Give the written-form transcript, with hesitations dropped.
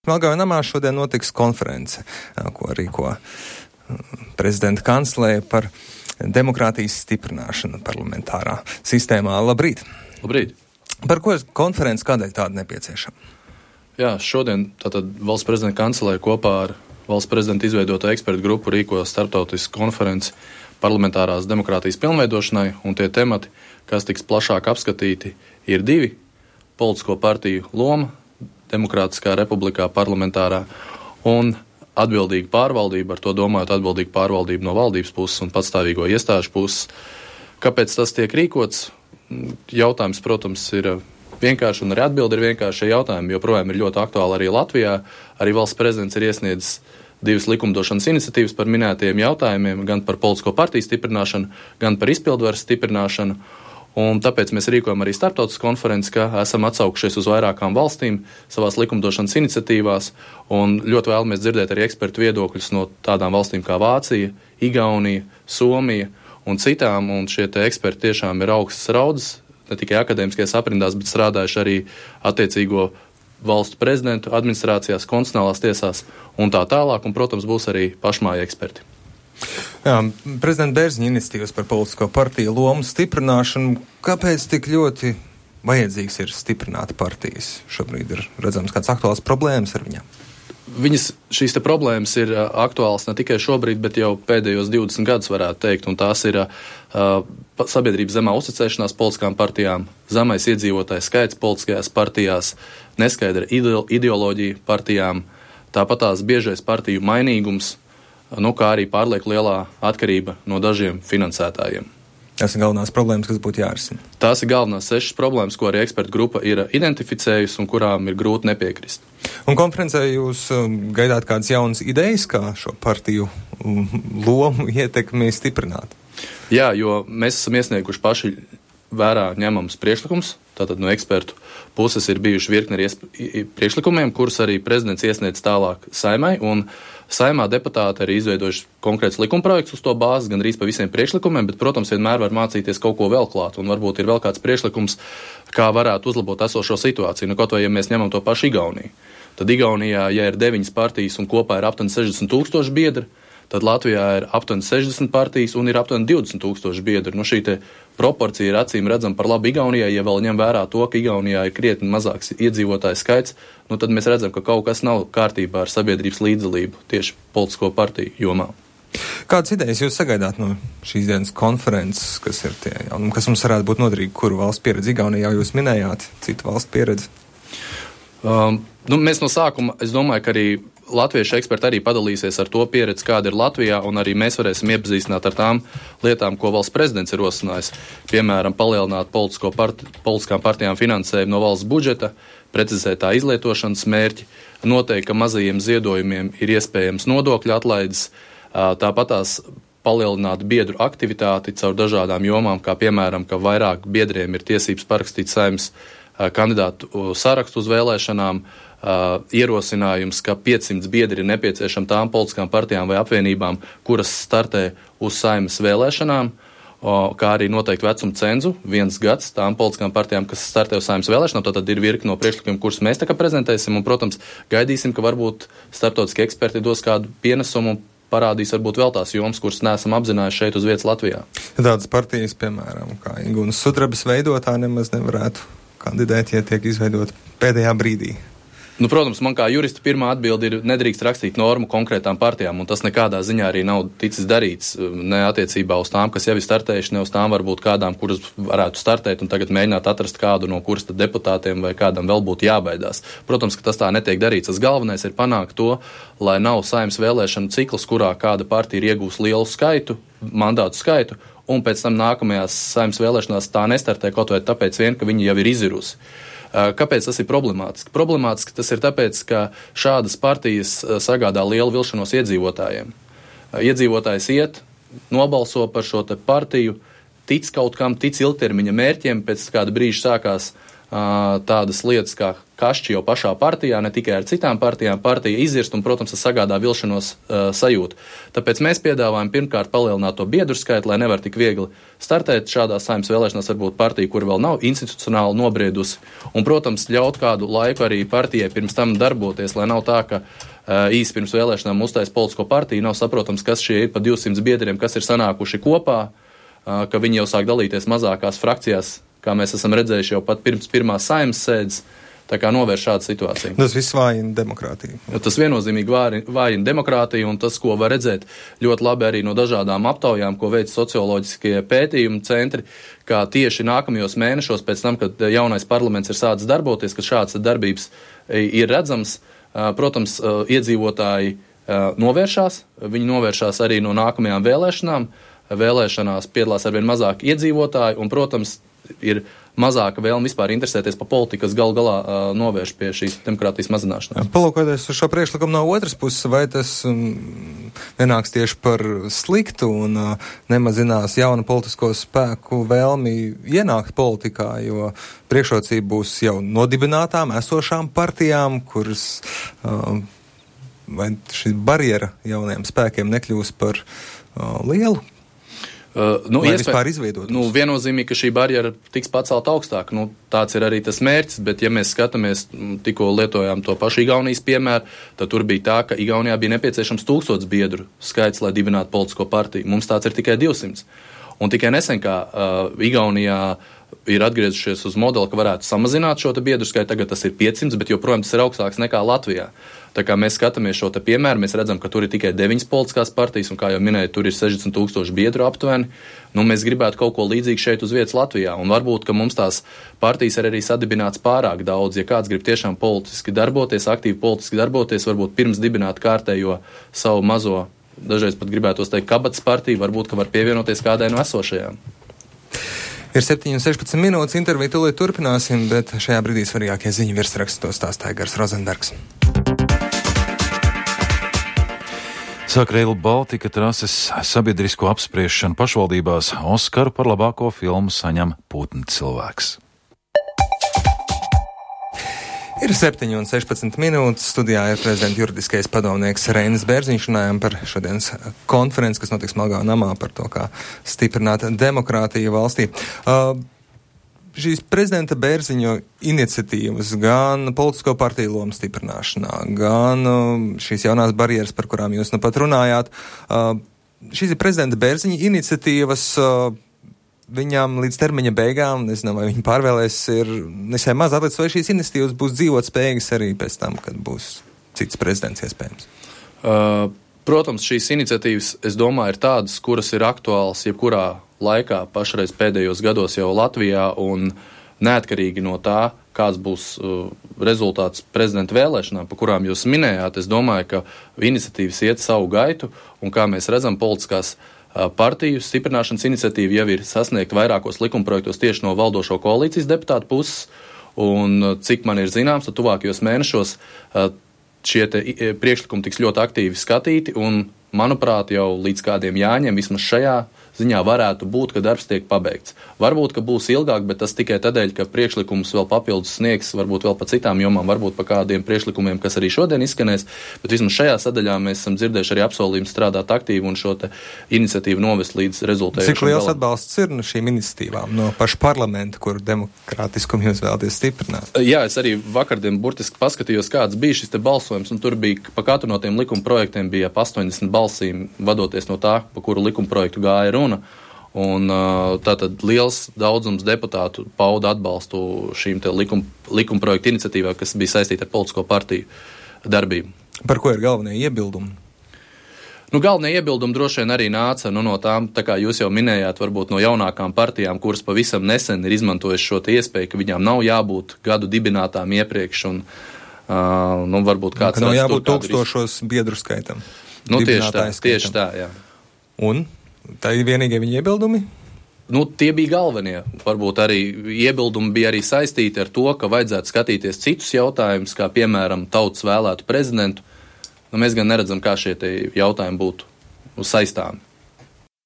Jelgava namā šodien notiks konference, ko rīko prezidenta kanclēja par demokrātijas stiprināšanu parlamentārā sistēmā. Labrīt! Labrīt! Par ko konference, kādēļ tāda nepieciešama? Jā, šodien tātad valsts prezidenta kanclēja kopā ar valsts prezidenta izveidoto ekspertu grupu rīko starptautisku konferenci parlamentārās demokrātijas pilnveidošanai, un tie temati, kas tiks plašāk apskatīti, ir 2 - politisko partiju loma demokrātiskā republikā parlamentārā un atbildīga pārvaldība, ar to domājot atbildīga pārvaldība no valdības puses un patstāvīgo iestāžu puses. Kāpēc tas tiek rīkots? Jautājums, protams, ir vienkārši, un arī atbildi ir vienkārši. Šie jautājumi joprojām ir ļoti aktuāli arī Latvijā. Arī valsts prezidents ir iesniedzis 2 likumdošanas iniciatīvas par minētajiem jautājumiem, gan par politisko partiju stiprināšanu, gan par izpildvaras stiprināšanu. Un tāpēc mēs rīkojam arī starptautisku konferenci, ka esam atsaukušies uz vairākām valstīm savās likumdošanas iniciatīvās, un ļoti vēlamies dzirdēt arī ekspertu viedokļus no tādām valstīm kā Vācija, Igaunija, Somija un citām, un šie te eksperti tiešām ir augstas raudzes, ne tikai akadēmiskajās aprindās, bet strādājuši arī attiecīgo valstu prezidentu administrācijās, konstitucionālās tiesās un tā tālāk, un, protams, būs arī pašmāju eksperti. Jā, prezidenta Bērziņa iniciatīvas par politisko partiju lomu stiprināšanu. Kāpēc tik ļoti vajadzīgs ir stiprināt partijas? Šobrīd ir redzams kāds aktuāls problēmas ar viņām. Šīs te problēmas ir aktuāls ne tikai šobrīd, bet jau pēdējos 20 gadus varētu teikt, un tās ir sabiedrības zemā uzticēšanās politiskām partijām, zemais iedzīvotājs skaits politiskajās partijās, neskaidra ideoloģija partijām, tāpat tās biežais partiju mainīgums, kā arī pārlieku lielā atkarība no dažiem finansētājiem. Tas ir galvenās problēmas, kas būtu jārisina. Tās ir galvenās 6 problēmas, ko arī ekspertu grupa ir identificējusi un kurām ir grūti nepiekrist. Un konferencē jūs gaidāt kādas jaunas idejas, kā šo partiju lomu ietekmi stiprināt? Jā, jo mēs esam iesnieguši paši vērā ņemams priekšlikums, tātad no ekspertu puses ir bijuši virkni ar priekšlikumiem, kurus arī prezidents iesniedz tālāk Saimai, un Saimā deputāti arī izveidojuši konkrēts likumprojekts uz to bāzes, gan arī pa visiem priekšlikumiem, bet, protams, vienmēr var mācīties kaut ko vēl klāt, un varbūt ir vēl kāds priekšlikums, kā varētu uzlabot esošo situāciju. Kaut vai, ja mēs ņemam to pašu Igauniju, tad Igaunijā, ja ir 9 partijas un kopā ir aptuveni 60 000 biedri, tad Latvijā ir aptuveni 60 partijas un ir aptuveni 20 000 biedri. Šī te proporcija ir acīm redzama par labu Igaunijai, ja vēl ņem vērā to, ka Igaunijā ir krietni mazāks iedzīvotāju skaits, tad mēs redzam, ka kaut kas nav kārtībā ar sabiedrības līdzdalību tieši politisko partiju jomā. Kādas idejas jūs sagaidāt no šīs dienas konferences, kas ir tie jaunumi, kas mums varētu būt noderīgi, kuru valsts pieredzi Igaunijā jūs minējāt, citu valstu pieredzi? Mēs no sākuma, es domāju, ka arī latviešu eksperti arī padalīsies ar to pieredzi, kāda ir Latvijā, un arī mēs varēsim iepazīstināt ar tām lietām, ko valsts prezidents ir rosinājis. Piemēram, palielināt politiskām partijām finansējumu no valsts budžeta, precizēt tā izlietošanas mērķi, noteikt, ka mazajiem ziedojumiem ir iespējams nodokļu atlaides, tāpat tās palielināt biedru aktivitāti caur dažādām jomām, kā piemēram, ka vairāk biedriem ir tiesības parakstīt Saeimas kandidātu sarakstu uz vēlēšanām, ierosinājums, ka 500 biedri ir nepieciešami tām politiskām partijām vai apvienībām, kuras startē uz Saeimas vēlēšanām, kā arī noteikti vecuma cenzu, 1 gads tām politiskām partijām, kas startē uz Saeimas vēlēšanām. Tad ir virkni no priekšlikumiem, kurus mēs tā kā prezentēsim, un, protams, gaidīsim, ka varbūt starptautiski eksperti dos kādu pienesumu un parādīs varbūt vēl tās jomas, kuras neesam apzinājuši šeit uz vietas Latvijā. Tādas partijas, piemēram, kā Igunas Sudrabas veidotā nemaz nevarētu kandidēt, ja tiek izveidot pēdējā brīdī. Protams, man kā jurista pirmā atbilde ir nedrīkst rakstīt normu konkrētām partijām, un tas nekādā ziņā arī nav ticis darīts, ne attiecībā uz tām, kas jau ir startējuši, ne uz tām varbūt kādām, kuras varētu startēt un tagad mēģināt atrast kādu no kuras tad deputātiem vai kādam vēl būtu jābaidās. Protams, ka tas tā netiek darīts. Tas galvenais ir panākt to, lai nav Saeimas vēlēšanu cikls, kurā kāda partija ir iegūs lielu skaitu, mandātu skaitu, un pēc tam nākamajās Saeimas vēlēšanās tā nestartē kaut vai tāpēc vien, ka viņi jau ir izirusi. Kāpēc tas ir problemātiski? Problemātiski tas ir tāpēc, ka šādas partijas sagādā lielu vilšanos iedzīvotājiem. Iedzīvotājs iet, nobalso par šo te partiju, tic kaut kam, tic ilgtermiņa mērķiem, pēc kāda brīža sākās tādas lietas kā kašķi jau pašā partijā, ne tikai ar citām partijām, partija izirst un, protams, tas sagādā vilšanos sajūtu. Tāpēc mēs piedāvājam pirmkārt palielināt to biedru skaitu, lai nevar tik viegli startēt šādās saimnes vēlēšanās, varbūt partija, kur vēl nav institucionāli nobriedusi, un, protams, ļaut kādu laiku arī partijai pirms tam darboties, lai nav tā, ka īsi pirms vēlēšanām uztais politisko partiju, nav saprotams, kas šie ir pa 200 biedriem, kas ir sanākuši kopā, ka viņi jau sāk dalīties mazākās frakcijās, kā mēs esam redzējuši jau pat pirms pirmās saimnes sēdes, tā kā novērš šādu situāciju. Tas viss vājina demokrātiju. Tas viennozīmīgi vājina demokrātiju, un tas, ko var redzēt ļoti labi arī no dažādām aptaujām, ko veic socioloģiskie pētījumu centri, kā tieši nākamajos mēnešos pēc tam, kad jaunais parlaments ir sācis darboties, kad šādas darbības ir redzams, protams, iedzīvotāji novēršās, viņi novēršās arī no nākamajām vēlēšanām, vēlēšanās piedalās arvien mazāk iedzīvotāji, un, protams, ir mazāka vēlme vispār interesēties par politiku, kas gal galā novērš pie šīs demokrātijas mazināšanās. Palūkoties uz šo priekšlikumu no otras puses, vai tas nenāks tieši par sliktu un nemazinās jaunu politisko spēku vēlmi ienākt politikā, jo priekšrocība būs jau nodibinātām, esošām partijām, kuras vai šī barjera jaunajiem spēkiem nekļūs par lielu? Vispār izveidot. Viennozīmīgi, ka šī barjera tiks pacelt augstāk. Tāds ir arī tas mērķis, bet ja mēs skatāmies, tikko lietojām to pašu Igaunijas piemēru, tad tur bija tā, ka Igaunijā bija nepieciešams 1000 biedru skaits, lai dibinātu politisko partiju. Mums tāds ir tikai 200. Un tikai nesen, kā Igaunijā ir atgriezušies uz modeli, ka varētu samazināt šo biedru skaitu, tagad tas ir 500, bet joprojām tas ir augstāks nekā Latvijā. Tā kā mēs skatāmies šo piemēru, mēs redzam, ka tur ir tikai 9 politiskās partijas, un kā jau minēju, tur ir 60 000 biedru aptuveni. Mēs gribētu kaut ko līdzīgu šeit uz vietas Latvijā, un varbūt, ka mums tās partijas ir arī sadibināts pārāk daudz. Ja kāds grib tiešām politiski darboties, aktīvi politiski darboties, varbūt pirms dibināt kārtējo savu mazo, dažreiz pat gribētos teikt, kabatas partiju, varbūt, ka var pievienoties kādai no esošajām. Ir 7:16 minūtes, interviju tūlīt turpināsim, bet šajā brīdī svarīgākie ziņu virsrakstos stāstīja Aigars Rozenbergs. Sāk Rail Baltica trases sabiedrisko apspriešanu pašvaldībās. Oskaru par labāko filmu saņem Putni cilvēks. Ir 7:16 minūtes, studijā ir prezidenta juridiskais padomnieks Reinis Bērziņš, runājam par šodienas konferenci, kas notiks Malgāvu namā par to, kā stiprināt demokrātiju valstī. Šīs prezidenta Bērziņa iniciatīvas gan politisko partiju lomu stiprināšanā, gan šīs jaunās barjeras, par kurām jūs nu pat runājāt, šīs ir prezidenta Bērziņa iniciatīvas. Viņām līdz termiņa beigām, nezinu, vai viņi pārvēlēs, ir nesai maz atlicis, vai šīs iniciatīvas būs dzīvot spējīgas arī pēc tam, kad būs cits prezidents iespējams? Protams, šīs iniciatīvas, es domāju, ir tādas, kuras ir aktuāls jebkurā laikā, pašreiz pēdējos gados jau Latvijā, un neatkarīgi no tā, kāds būs rezultāts prezidenta vēlēšanām, pa kurām jūs minējāt, es domāju, ka iniciatīvas iet savu gaitu, un kā mēs redzam, politiskās partiju stiprināšanas iniciatīva jau ir sasniegta vairākos likumprojektos tieši no valdošo koalīcijas deputātu puses, un cik man ir zināms, tad tuvākajos mēnešos šie priekšlikumi tiks ļoti aktīvi skatīti, un, manuprāt, jau līdz kādiem jāņem vismaz šajā ziņā varētu būt, ka darbs tiek pabeigts. Varbūt, ka būs ilgāk, bet tas tikai tādēļ, ka priekšlikums vēl papildus sniegs, varbūt vēl pa citām jomām, varbūt pa kādiem priekšlikumiem, kas arī šodien izskanēs, bet vismaz šajā sadaļā mēs esam dzirdējuši arī apsolījumu strādāt aktīvi un šo iniciatīvu novest līdz rezultātiem. Cik liels atbalsts ir no šīm iniciatīvām, no paša parlamenta, kur demokrātiskumu jūs vēlaties stiprināt? Jā, es arī vakardien burtiski paskatījos, kāds bija šis te balsojums, un tur bija pa katru no tiem likuma projektiem bija 80 balsīm, vadoties no tā, pa kuru likuma projektu gāja runa. Un tātad liels daudzums deputātu pauda atbalstu šīm te likuma projektu iniciatīvām, kas bija saistīta ar politisko partiju darbību. Par ko ir galvenie iebildumi? Galvenie iebildumi droši vien arī nāca no tām, tā kā jūs jau minējāt, varbūt no jaunākām partijām, kuras pavisam nesen ir izmantojuši šo iespēju, ka viņām nav jābūt gadu dibinātām iepriekš, un varbūt kāds... Nav jābūt 1000 biedru skaitam. Tieši tā, jā. Un? Tā ir vienīgie viņa iebildumi? Tie bija galvenie. Varbūt arī iebildumi bija arī saistīti ar to, ka vajadzētu skatīties citus jautājumus, kā piemēram tautas vēlētu prezidentu. Mēs gan neredzam, kā šie jautājumi būtu saistāmi.